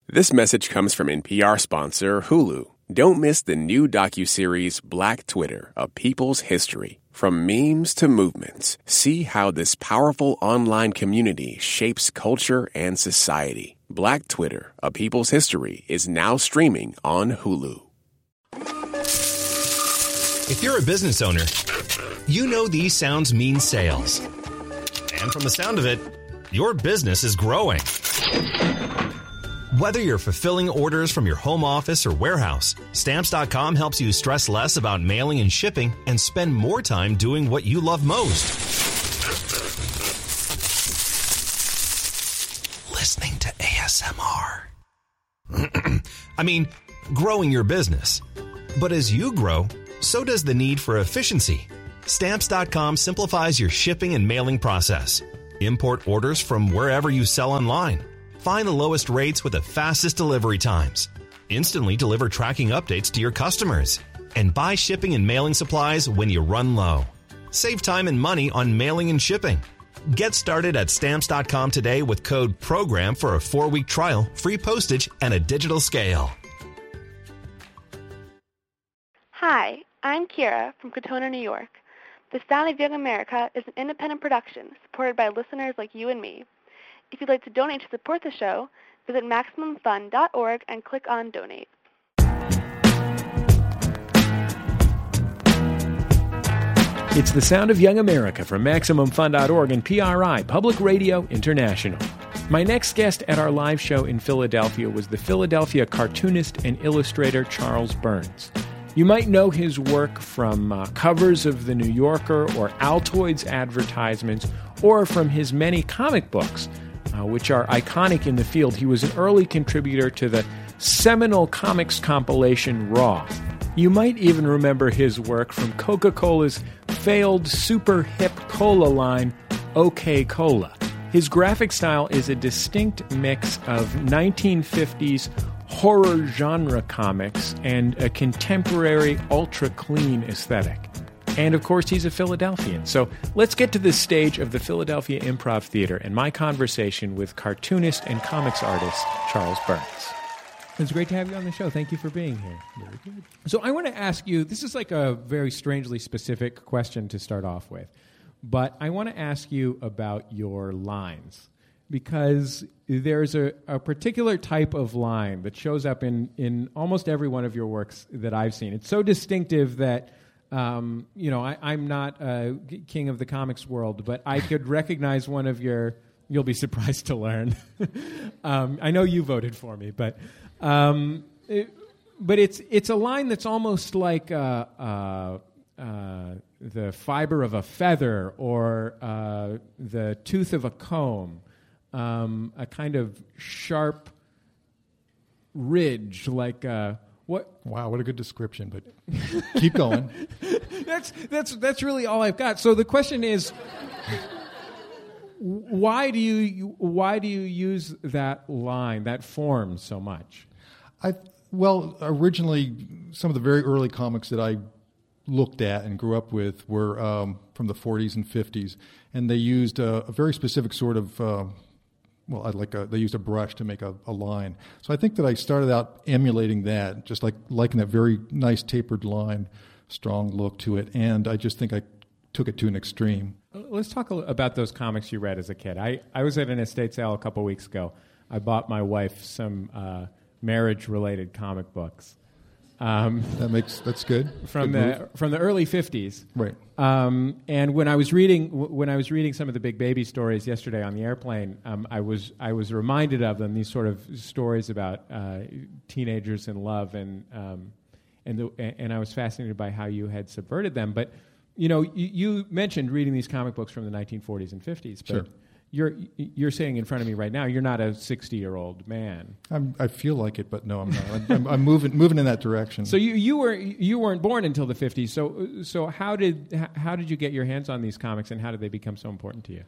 This message comes from NPR sponsor Hulu. Don't miss the new docuseries Black Twitter, A People's History. From memes to movements, see how this powerful online community shapes culture and society. Black Twitter, A People's History is now streaming on Hulu. If you're a business owner, you know these sounds mean sales. And from the sound of it, your business is growing. Whether you're fulfilling orders from your home office or warehouse, Stamps.com helps you stress less about mailing and shipping and spend more time doing what you love most. Listening to ASMR. I mean, growing your business. But as you grow, so does the need for efficiency. Stamps.com simplifies your shipping and mailing process. Import orders from wherever you sell online. Find the lowest rates with the fastest delivery times. Instantly deliver tracking updates to your customers. And buy shipping and mailing supplies when you run low. Save time and money on mailing and shipping. Get started at Stamps.com today with code PROGRAM for a 4-week trial, free postage, and a digital scale. Hi, I'm Kira from Crotona, New York. The Sound of Young America is an independent production supported by listeners like you and me. If you'd like to donate to support the show, visit MaximumFund.org and click on Donate. It's the Sound of Young America from MaximumFund.org and PRI, Public Radio International. My next guest at our live show in Philadelphia was the Philadelphia cartoonist and illustrator Charles Burns. You might know his work from covers of The New Yorker or Altoids advertisements, or from his many comic books, which are iconic in the field. He was an early contributor to the seminal comics compilation Raw. You might even remember his work from Coca-Cola's failed super hip cola line, OK Cola. His graphic style is a distinct mix of 1950s horror genre comics and a contemporary ultra-clean aesthetic. And, of course, he's a Philadelphian. So let's get to the stage of the Philadelphia Improv Theater and my conversation with cartoonist and comics artist Charles Burns. It's great to have you on the show. Thank you for being here. Very good. So I want to ask you, this is like a very strangely specific question to start off with, but I want to ask you about your lines, because there's a particular type of line that shows up in almost every one of your works that I've seen. It's so distinctive that I'm not a king of the comics world, but I could recognize one of your. You'll be surprised to learn. I know you voted for me, but it's a line that's almost like the fiber of a feather or the tooth of a comb, a kind of sharp ridge, like. What? Wow, what a good description! But keep going. That's really all I've got. So the question is, why do you use that line, that form, so much? Originally, some of the very early comics that I looked at and grew up with were from the 40s and 50s, and they used a very specific sort of. They used a brush to make a line. So I think that I started out emulating that, just liking that very nice tapered line, strong look to it, and I just think I took it to an extreme. Let's talk about those comics you read as a kid. I was at an estate sale a couple weeks ago. I bought my wife some marriage-related comic books. That's good. From the early 50s, right? And when I was reading some of the Big Baby stories yesterday on the airplane, I was reminded of them. These sort of stories about teenagers in love, and I was fascinated by how you had subverted them. But you mentioned reading these comic books from the 1940s and 50s. But sure. You're saying in front of me right now, you're not a 60-year-old man. I feel like it, but no, I'm not. I'm moving in that direction. So you weren't born until the 50s. So how did you get your hands on these comics, and how did they become so important to you?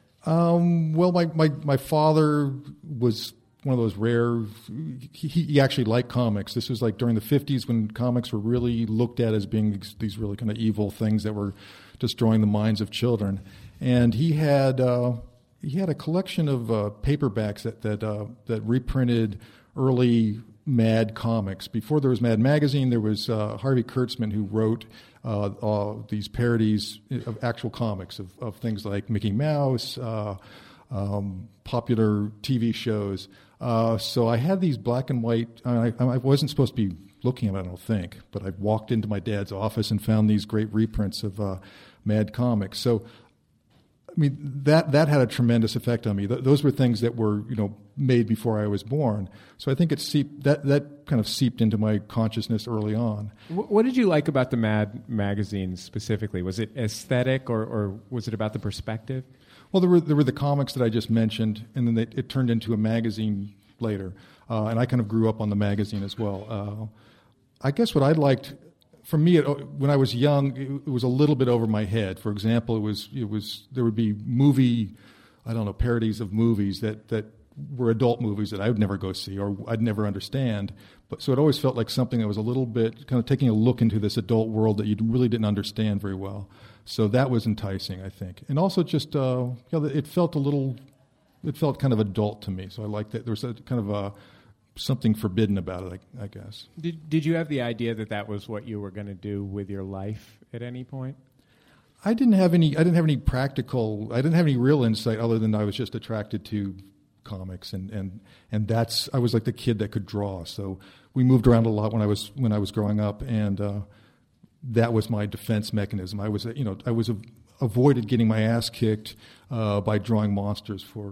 My father was one of those rare. He actually liked comics. This was like during the 50s when comics were really looked at as being these really kind of evil things that were destroying the minds of children, and he had a collection of paperbacks that reprinted early Mad comics. Before there was Mad Magazine, there was Harvey Kurtzman, who wrote these parodies of actual comics of things like Mickey Mouse, popular TV shows. So I had these black and white. I wasn't supposed to be looking at them, I don't think, but I walked into my dad's office and found these great reprints of Mad comics. So, I mean, that had a tremendous effect on me. Those were things that were, made before I was born. So I think that kind of seeped into my consciousness early on. What did you like about the Mad magazine specifically? Was it aesthetic, or was it about the perspective? Well, there were the comics that I just mentioned, and then it turned into a magazine later. And I kind of grew up on the magazine as well. I guess what I liked, for me, when I was young, it was a little bit over my head. For example, there would be parodies of movies that were adult movies that I would never go see or I'd never understand. But so it always felt like something that was a little bit kind of taking a look into this adult world that you really didn't understand very well. So that was enticing, I think. And also just, it felt kind of adult to me. So I liked that. There was a kind of something forbidden about it, I guess. Did you have the idea that was what you were going to do with your life at any point? I didn't have any real insight other than I was just attracted to comics, and I was like the kid that could draw. So we moved around a lot when I was growing up, and that was my defense mechanism. I was avoided getting my ass kicked by drawing monsters for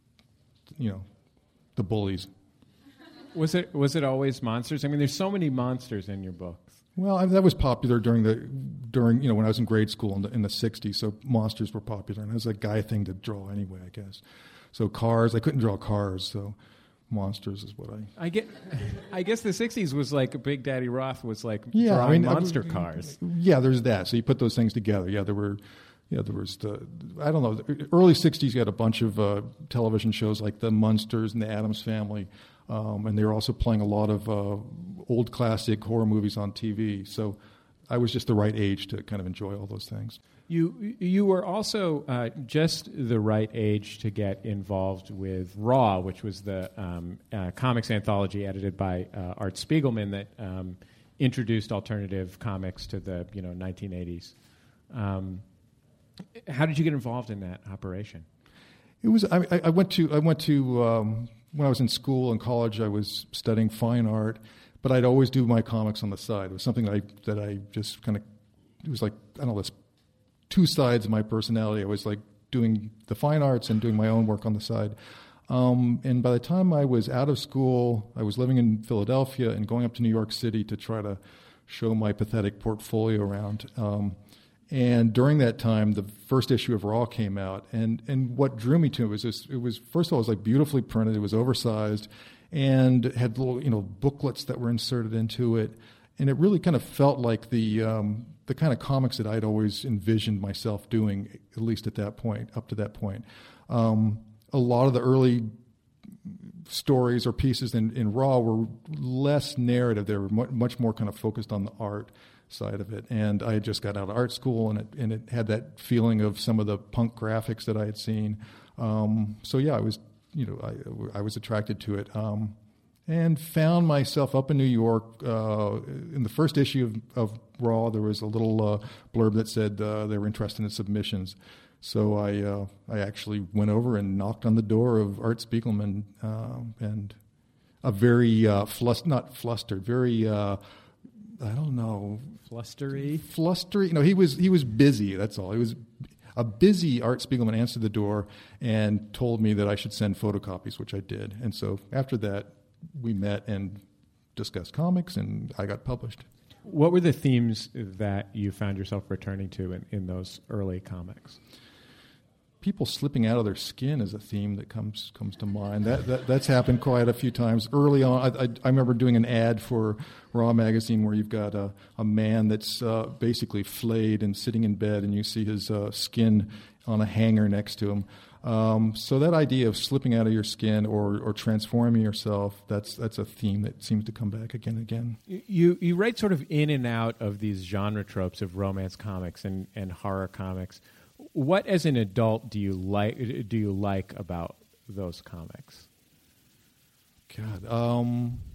the bullies. Was it always monsters? I mean, there's so many monsters in your books. Well, that was popular during when I was in grade school in the 60s. So monsters were popular, and it was a guy thing to draw anyway, I guess. So cars, I couldn't draw cars, so monsters is what I get. I guess the 60s was like Big Daddy Roth was like drawing monster cars. Yeah, there's that. So you put those things together. Yeah, there was the early 60s. You had a bunch of television shows like the Munsters and the Addams Family. And they were also playing a lot of old classic horror movies on TV. So I was just the right age to kind of enjoy all those things. You were also just the right age to get involved with Raw, which was the comics anthology edited by Art Spiegelman that introduced alternative comics to the 1980s. How did you get involved in that operation? It was I went to when I was in school and college, I was studying fine art, but I'd always do my comics on the side. It was something that I just kind of, it was like, I don't know, this two sides of my personality. I was like doing the fine arts and doing my own work on the side. And by the time I was out of school, I was living in Philadelphia and going up to New York City to try to show my pathetic portfolio around. And during that time, the first issue of Raw came out, and what drew me to it was first of all, it was like beautifully printed, it was oversized, and had little booklets that were inserted into it, and it really kind of felt like the kind of comics that I'd always envisioned myself doing, at least at that point, up to that point. A lot of the early stories or pieces in Raw were less narrative; they were much more kind of focused on the art side of it, and I had just got out of art school, and it had that feeling of some of the punk graphics that I had seen. So yeah, I was attracted to it, and found myself up in New York. In the first issue of Raw, there was a little blurb that said they were interested in submissions. So I actually went over and knocked on the door of Art Spiegelman, and a very not flustered, very. I don't know. Flustery. No, he was busy. That's all. He was a busy Art Spiegelman. Answered the door and told me that I should send photocopies, which I did. And so after that, we met and discussed comics, and I got published. What were the themes that you found yourself returning to in those early comics? People slipping out of their skin is a theme that comes to mind. That's happened quite a few times. Early on, I remember doing an ad for Raw magazine where you've got a man that's basically flayed and sitting in bed, and you see his skin on a hanger next to him. So that idea of slipping out of your skin or transforming yourself, that's a theme that seems to come back again and again. You write sort of in and out of these genre tropes of romance comics and horror comics. What, as an adult, do you like about those comics? God.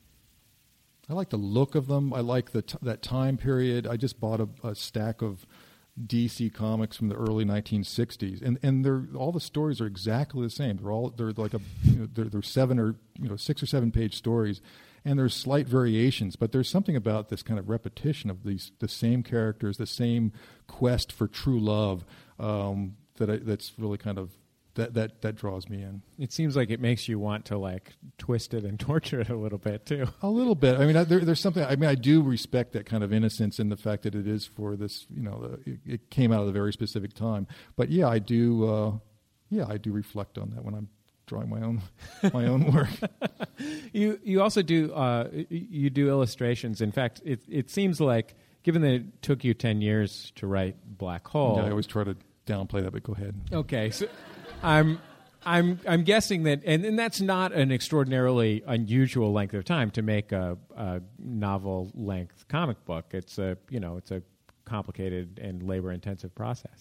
I like the look of them. I like that time period. I just bought a stack of DC comics from the early 1960s, and they're all the stories are exactly the same. They're like they're 6 or 7 page stories, and there's slight variations, but there's something about this kind of repetition of the same characters, the same quest for true love that's really kind of that draws me in. It seems like it makes you want to like twist it and torture it a little bit too. A little bit. I mean, there's something. I mean, I do respect that kind of innocence in the fact that it is for this. It came out of a very specific time. But yeah, I do. I do reflect on that when I'm drawing my own work. You also do you do illustrations. In fact, it seems like, given that it took you 10 years to write Black Hole. Yeah, I always try to downplay that, but go ahead. Okay, so I'm guessing that, and that's not an extraordinarily unusual length of time to make a novel length comic book. It's a complicated and labor intensive process.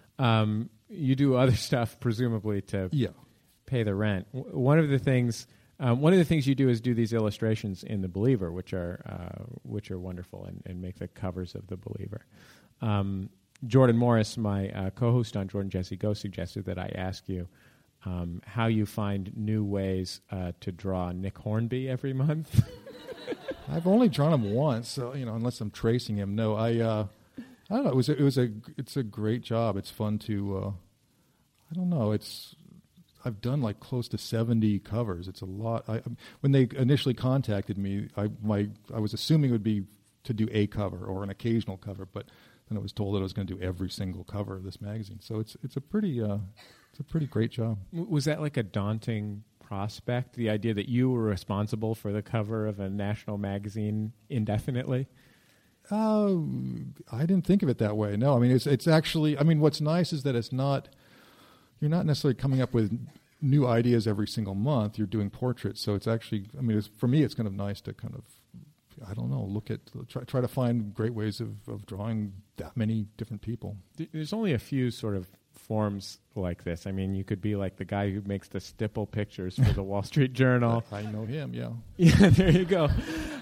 You do other stuff presumably to pay the rent. One of the things you do is do these illustrations in The Believer, which are wonderful and make the covers of The Believer. Jordan Morris, my co-host on Jordan Jesse Go, suggested that I ask you how you find new ways to draw Nick Hornby every month. I've only drawn him once, so unless I'm tracing him. No, I don't know. It's a great job. It's fun to. I don't know. I've done like close to 70 covers. It's a lot. When they initially contacted me, I was assuming it would be to do a cover or an occasional cover, but then I was told that I was going to do every single cover of this magazine. So it's a pretty great job. Was that like a daunting prospect, the idea that you were responsible for the cover of a national magazine indefinitely? I didn't think of it that way. No, I mean it's actually. I mean, what's nice is that it's not. You're not necessarily coming up with new ideas every single month. You're doing portraits, so it's actually. I mean, for me, it's kind of nice to kind of. I don't know. Try to find great ways of drawing that many different people. There's only a few sort of forms like this. I mean, you could be like the guy who makes the stipple pictures for the Wall Street Journal. I know him. Yeah. Yeah. There you go.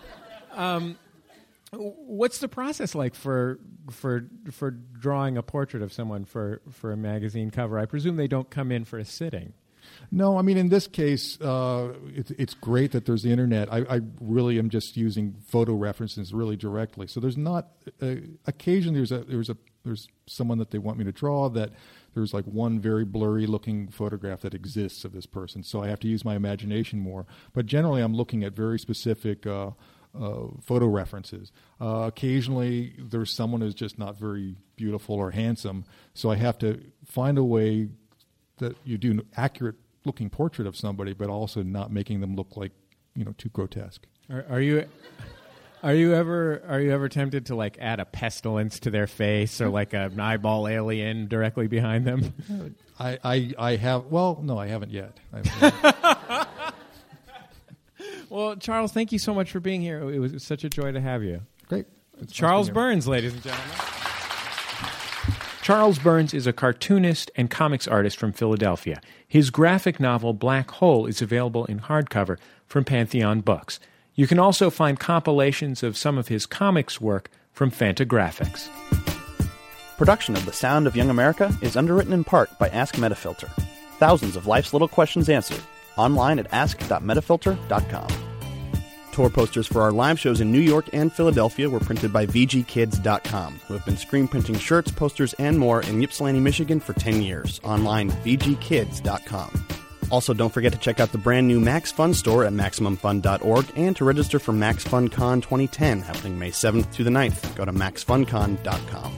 What's the process like for drawing a portrait of someone for a magazine cover? I presume they don't come in for a sitting. No, I mean, in this case, it's great that there's the internet. I really am just using photo references really directly. So there's not occasionally there's someone that they want me to draw that there's like one very blurry looking photograph that exists of this person. So I have to use my imagination more. But generally, I'm looking at very specific photo references. Occasionally, there's someone who's just not very beautiful or handsome. So I have to find a way that you do an accurate-looking portrait of somebody, but also not making them look like, too grotesque. Are you ever tempted to like add a pestilence to their face or like an eyeball alien directly behind them? I have. Well, no, I haven't yet. Well, Charles, thank you so much for being here. It was such a joy to have you. Great. Charles Burns, ladies and gentlemen. Charles Burns is a cartoonist and comics artist from Philadelphia. His graphic novel Black Hole is available in hardcover from Pantheon Books. You can also find compilations of some of his comics work from Fantagraphics. Production of The Sound of Young America is underwritten in part by Ask Metafilter. Thousands of life's little questions answered. Online at ask.metafilter.com. Tour posters for our live shows in New York and Philadelphia were printed by VGKids.com, who have been screen printing shirts, posters, and more in Ypsilanti, Michigan for 10 years. Online, VGKids.com. Also, don't forget to check out the brand new Max Fun store at MaximumFun.org and to register for Max Fun Con 2010, happening May 7th through the 9th. Go to MaxFunCon.com.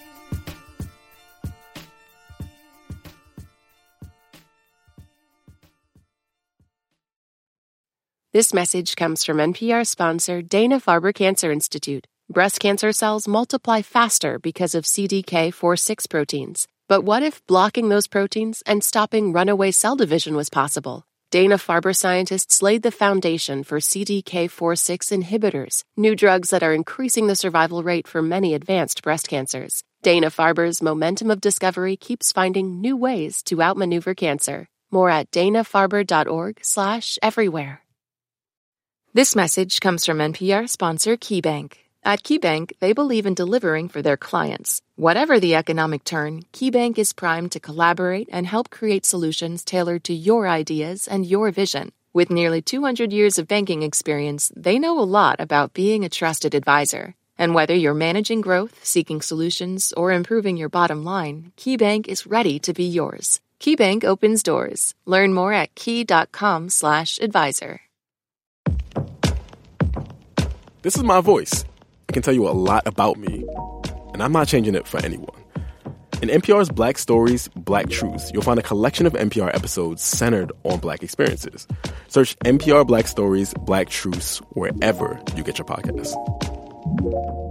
This message comes from NPR sponsor Dana-Farber Cancer Institute. Breast cancer cells multiply faster because of CDK4/6 proteins. But what if blocking those proteins and stopping runaway cell division was possible? Dana-Farber scientists laid the foundation for CDK4/6 inhibitors, new drugs that are increasing the survival rate for many advanced breast cancers. Dana-Farber's momentum of discovery keeps finding new ways to outmaneuver cancer. More at danafarber.org/everywhere. This message comes from NPR sponsor KeyBank. At KeyBank, they believe in delivering for their clients. Whatever the economic turn, KeyBank is primed to collaborate and help create solutions tailored to your ideas and your vision. With nearly 200 years of banking experience, they know a lot about being a trusted advisor. And whether you're managing growth, seeking solutions, or improving your bottom line, KeyBank is ready to be yours. KeyBank opens doors. Learn more at key.com/advisor. This is my voice. It can tell you a lot about me, and I'm not changing it for anyone. In NPR's Black Stories, Black Truths, you'll find a collection of NPR episodes centered on Black experiences. Search NPR Black Stories, Black Truths wherever you get your podcasts.